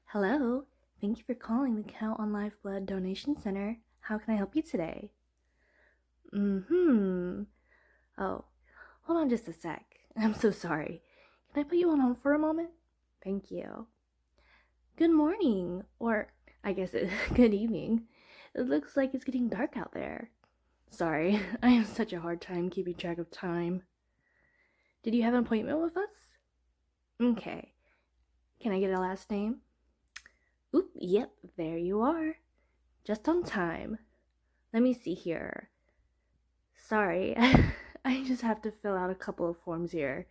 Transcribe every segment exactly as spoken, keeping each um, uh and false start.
Hello, thank you for calling the Count on Live Blood Donation Center. How can I help you today? Mm-hmm. Oh, hold on just a sec. I'm so sorry. Can I put you on hold for a moment? Thank you. Good morning, or I guess it, good evening. It looks like it's getting dark out there. Sorry, I have such a hard time keeping track of time. Did you have an appointment with us? Okay. Can I get a last name? Oop, yep, there you are. Just on time. Let me see here. Sorry, I just have to fill out a couple of forms here.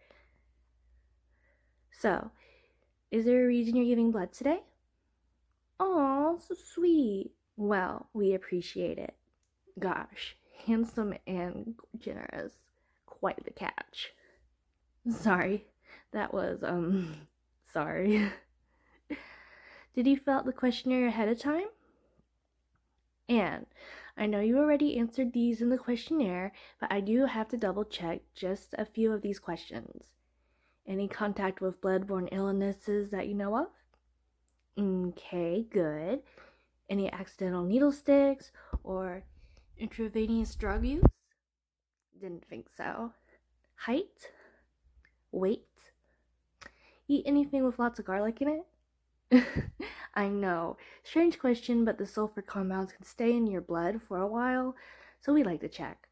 So, is there a reason you're giving blood today? Aw, so sweet. Well, we appreciate it. Gosh, handsome and generous. Quite the catch. Sorry, that was, um, sorry. Did you fill out the questionnaire ahead of time? And I know you already answered these in the questionnaire, but I do have to double check just a few of these questions. Any contact with blood-borne illnesses that you know of? Okay, good. Any accidental needle sticks or intravenous drug use? Didn't think so. Height? Weight? Eat anything with lots of garlic in it? I know. Strange question, but the sulfur compounds can stay in your blood for a while, so we like to check.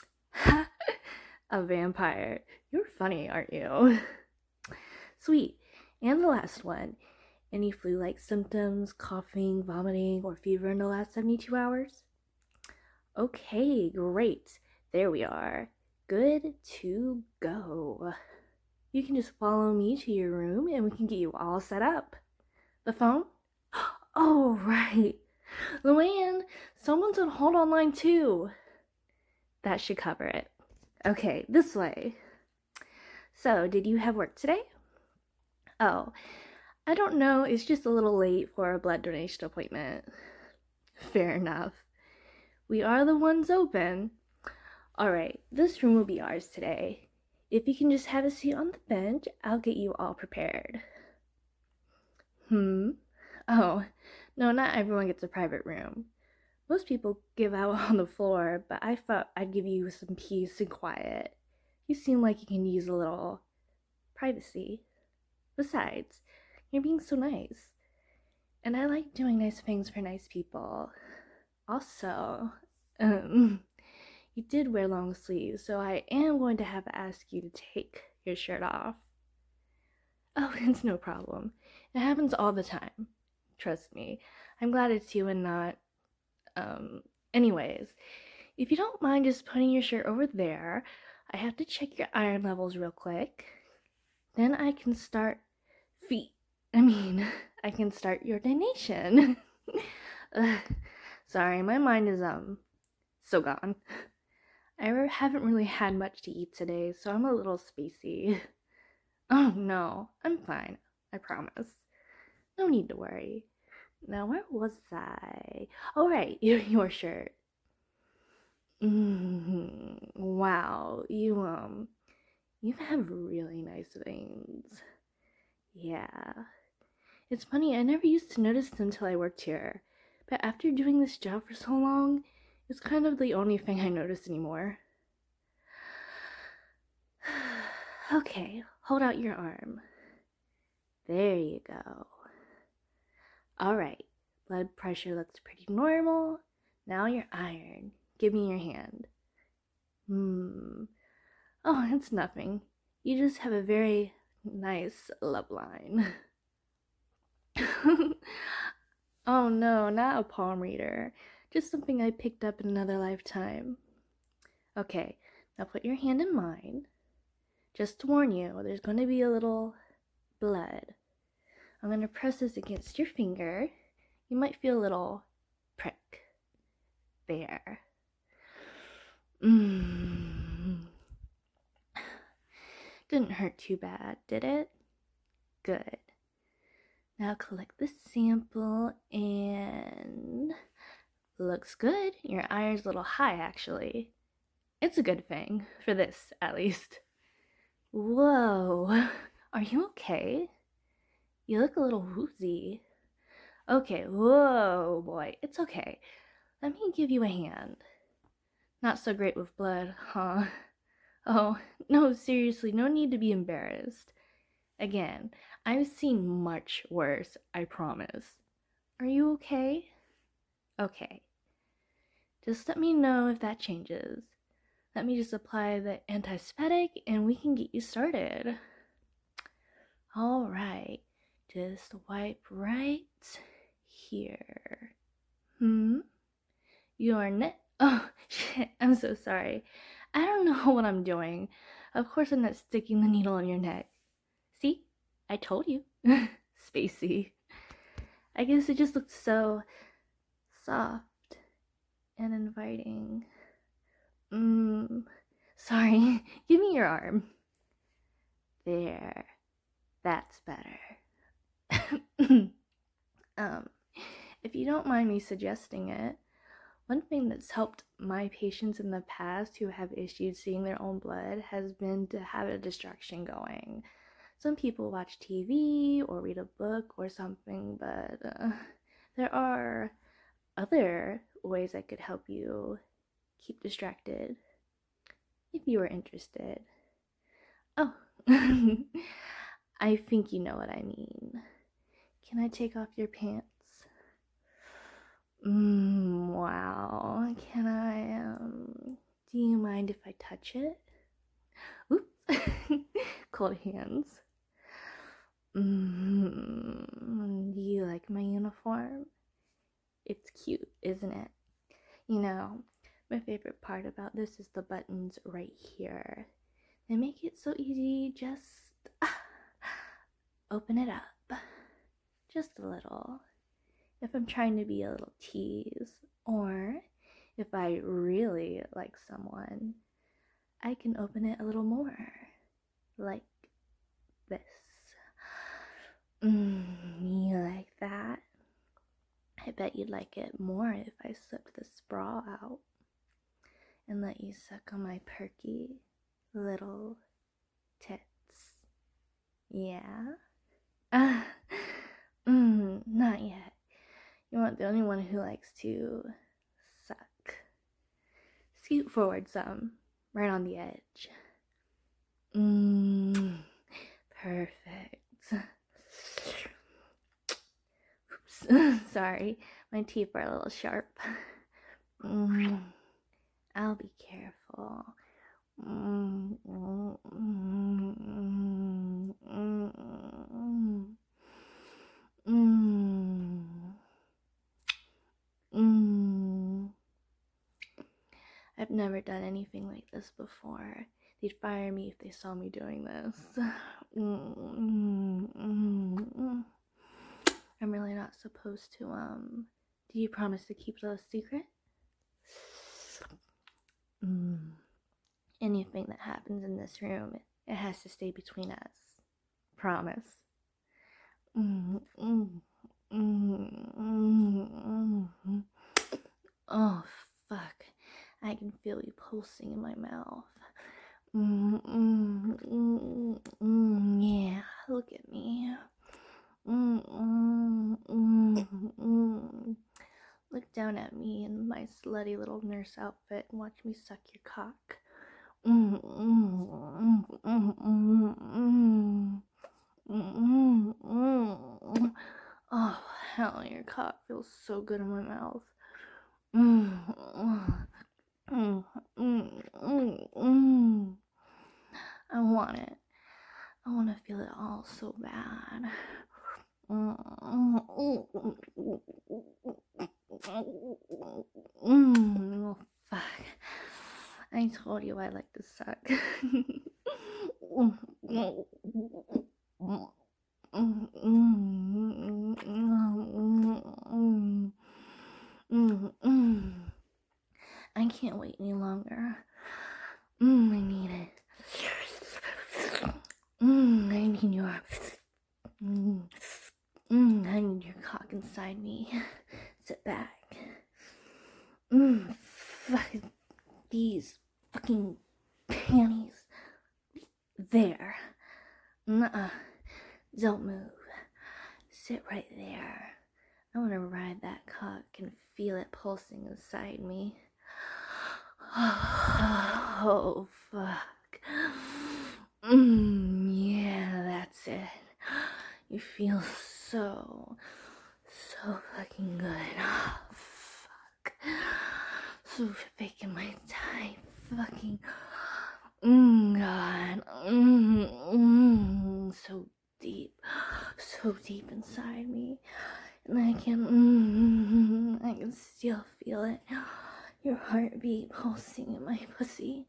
A vampire. You're funny, aren't you? Sweet. And the last one. Any flu-like symptoms, coughing, vomiting, or fever in the last seventy-two hours? Okay, great. There we are. Good to go. You can just follow me to your room and we can get you all set up. The phone? Oh, right. Luann, someone's on hold on line two. That should cover it. Okay, this way. So, did you have work today? Oh, I don't know. It's just a little late for a blood donation appointment. Fair enough. We are the ones open. Alright, this room will be ours today. If you can just have a seat on the bench, I'll get you all prepared. Hmm? Oh, no, not everyone gets a private room. Most people give out on the floor, but I thought I'd give you some peace and quiet. You seem like you can use a little privacy. Besides, you're being so nice. And I like doing nice things for nice people. Also, um, you did wear long sleeves, so I am going to have to ask you to take your shirt off. Oh, it's no problem. It happens all the time. Trust me. I'm glad it's you and not, um, anyways. If you don't mind just putting your shirt over there, I have to check your iron levels real quick. Then I can start feet. I mean, I can start your donation. Sorry, my mind is, um, so gone. I haven't really had much to eat today, so I'm a little spacey. Oh no, I'm fine. I promise. No need to worry. Now, where was I? Oh, right, your, your shirt. Mm-hmm. Wow, you, um, you have really nice veins. Yeah. It's funny, I never used to notice them till I worked here. But after doing this job for so long, it's kind of the only thing I notice anymore. Okay, hold out your arm. There you go. Alright, blood pressure looks pretty normal. Now your iron. Give me your hand. Hmm. Oh, it's nothing. You just have a very nice love line. Oh no, not a palm reader. Just something I picked up in another lifetime. Okay, now put your hand in mine. Just to warn you, there's going to be a little blood. I'm going to press this against your finger. You might feel a little prick. There. Mmm. Didn't hurt too bad, did it? Good. Now collect the sample and... Looks good. Your iron's a little high, actually. It's a good thing, for this, at least. Whoa, are you okay? You look a little woozy. Okay, whoa, boy, it's okay. Let me give you a hand. Not so great with blood, huh? Oh, no, seriously, no need to be embarrassed. Again, I've seen much worse, I promise. Are you okay? Okay. Just let me know if that changes. Let me just apply the antiseptic and we can get you started. All right, just wipe right here. Hmm? Your neck? Oh, shit, I'm so sorry. I don't know what I'm doing. Of course I'm not sticking the needle in your neck. See? I told you. Spacey. I guess it just looked so soft and inviting. Mmm. Sorry. Give me your arm. There. That's better. um, if you don't mind me suggesting it, one thing that's helped my patients in the past who have issues seeing their own blood has been to have a distraction going. Some people watch T V or read a book or something, but uh, there are other ways I could help you keep distracted if you are interested. Oh, I think you know what I mean. Can I take off your pants? Mmm, wow. Can I, um, do you mind if I touch it? Oops. Cold hands. Mmm, do you like my uniform? It's cute, isn't it? You know, my favorite part about this is the buttons right here. They make it so easy, just ah, open it up. Just a little. If I'm trying to be a little tease, or if I really like someone, I can open it a little more, like this. Mmm, you like that? I bet you'd like it more if I slipped this bra out and let you suck on my perky little tits. Yeah? Ah, mm, not yet. You aren't the only one who likes to suck. Scoot forward some, right on the edge. Mmm, perfect. Oops, sorry, my teeth are a little sharp. Mm, I'll be careful. Mm, mm, mm, mm, mm, mm, mm. I've never done anything like this before. They'd fire me if they saw me doing this. Mm, mm, mm. I'm really not supposed to, um, do you promise to keep it a secret? Mm. Anything that happens in this room, it has to stay between us. Promise. Mm, mm, mm, mm, mm. Oh, fuck. I can feel you pulsing in my mouth. Mm, mm, mm, mm, yeah, look at me. Mm, mm, mm, mm. Look down at me in my slutty little nurse outfit and watch me suck your cock. Mm, mm, mm, mm, mm, mm. Mm, mm, mm. Oh, hell, your cock feels so good in my mouth. Mm, mm, mm, mm, mm. I want it. I want to feel it all so bad. Mm, mm, oh, fuck. I told you I like to suck. I can't wait any longer. Mm, I need it. Mm, I need your. Mm, mm, I need your cock inside me. Sit back. Mm, fuck these fucking panties. There. Nuh-uh. Don't move. Sit right there. I want to ride that cock and feel it pulsing inside me. Oh, fuck. Mm, yeah, that's it. You feel so, so fucking good. Oh, fuck. So taking my time. Fucking. Mmm, God. Mmm, mmm. So deep. So deep inside me. And I can, mm, I can still feel it. Your heartbeat pulsing in my pussy.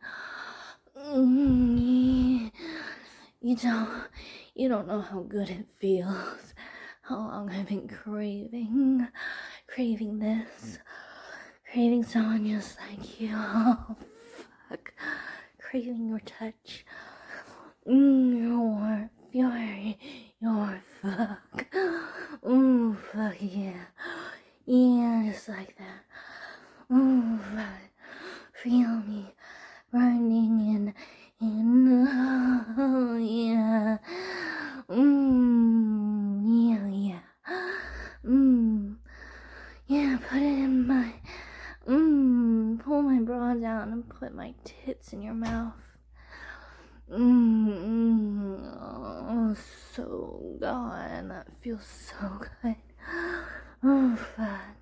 Mm, you don't, you don't know how good it feels. How long I've been craving, craving this, craving someone just like you. Oh, fuck, craving your touch. Mm, your warmth, your, your fuck. Ooh, fuck yeah. Yeah, just like that. Ooh, fuck. Feel me running in, in, oh, yeah. Mmm, yeah, yeah. Mmm, yeah, put it in my, mmm, pull my bra down and put my tits in your mouth. Mmm, oh, so God, that feels so good. Oh, fuck.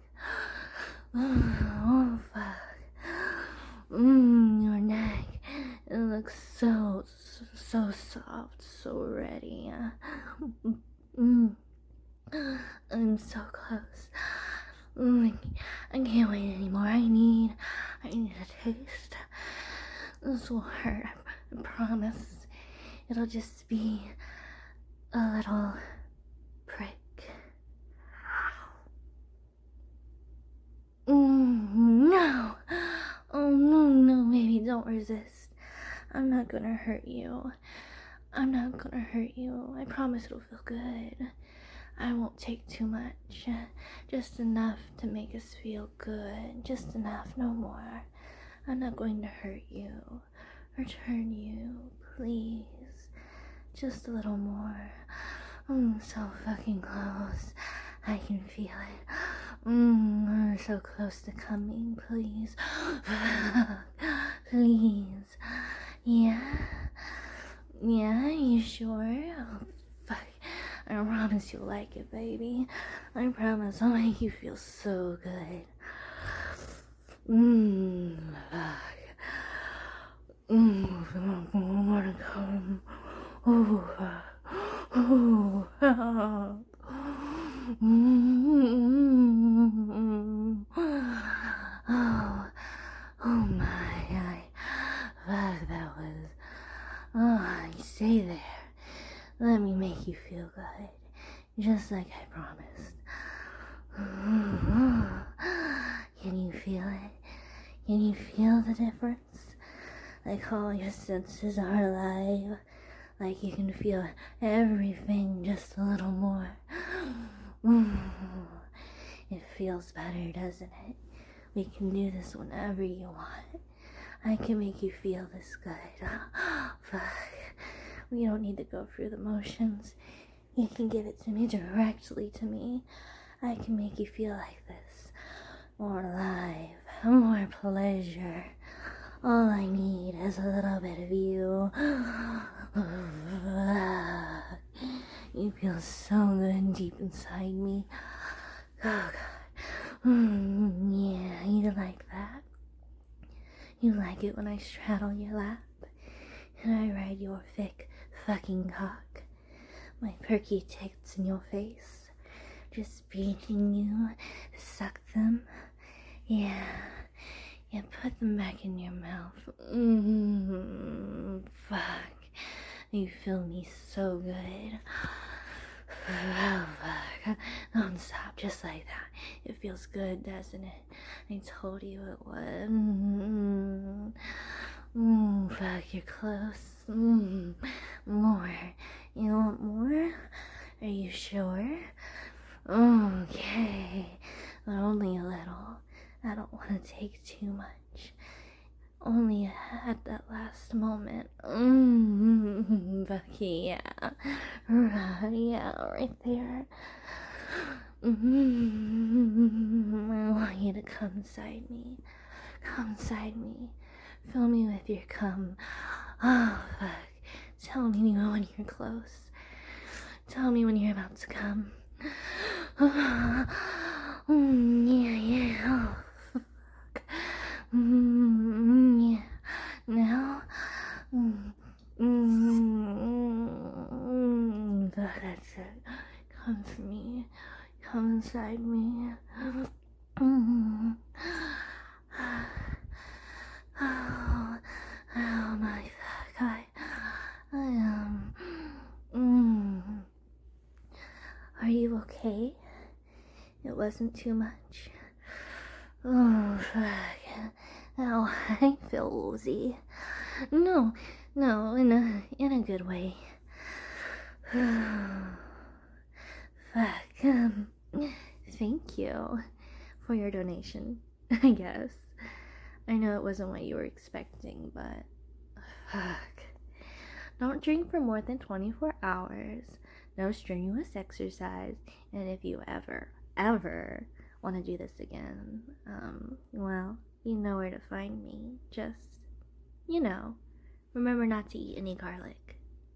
Oh, fuck. Mmm, your neck, it looks so, so, so soft, so ready. Mmm, I'm so close. Mm, I can't wait anymore. I need, I need a taste. This will hurt, I promise. It'll just be a little prick. Mm, no. Oh, no, no, baby, don't resist. I'm not gonna hurt you. I'm not gonna hurt you. I promise it'll feel good. I won't take too much. Just enough to make us feel good. Just enough, no more. I'm not going to hurt you or turn you, please. Just a little more. I'm so fucking close. I can feel it. Mmm, we're so close to coming, please. Please. Yeah? Yeah, you sure? Oh, fuck. I promise you'll like it, baby. I promise I'll make you feel so good. Mmm, fuck. Mmm, I wanna come. Oh, fuck. Oh, fuck. Mm-hmm. Oh, oh my, I, fuck, that was, oh, you stay there. Let me make you feel good, just like I promised. Can you feel it? Can you feel the difference? Like all your senses are alive. Like you can feel everything just a little more. It feels better, doesn't it? We can do this whenever you want. I can make you feel this good. Fuck. We don't need to go through the motions. You can give it to me directly to me. I can make you feel like this. More alive. More pleasure. All I need is a little bit of you. You feel so good deep inside me. Oh, God. Mm, yeah, you like that? You like it when I straddle your lap and I ride your thick fucking cock. My perky tits in your face, just beating you to suck them. Yeah, yeah, put them back in your mouth. Mmm, fuck. You feel me so good. Oh, fuck. Don't stop just like that. It feels good, doesn't it? I told you it would. Mmm, mm, fuck, you're close. Mmm, more. You want more? Are you sure? Okay, but only a little. I don't want to take too much. Only at that last moment. Mmm, Bucky, yeah. Right, yeah, right there. Mm-hmm. I want you to come inside me. Come inside me. Fill me with your cum. Oh, fuck. Tell me when you're close. Tell me when you're about to come. Mm, yeah, yeah. Oh, fuck. Mm, yeah. Now. Mm, mm, that's it. Come for me. Come inside me. Mm. Oh, oh my fuck. I, I am. Um, mm. Are you okay? It wasn't too much. Oh, fuck. Ow, I feel woozy. No, no, in a, in a good way. Fuck. Um, thank you for your donation, I guess. I know it wasn't what you were expecting, but fuck. Don't drink for more than twenty-four hours. No strenuous exercise. And if you ever, ever want to do this again, um, well, you know where to find me. Just, you know, remember not to eat any garlic.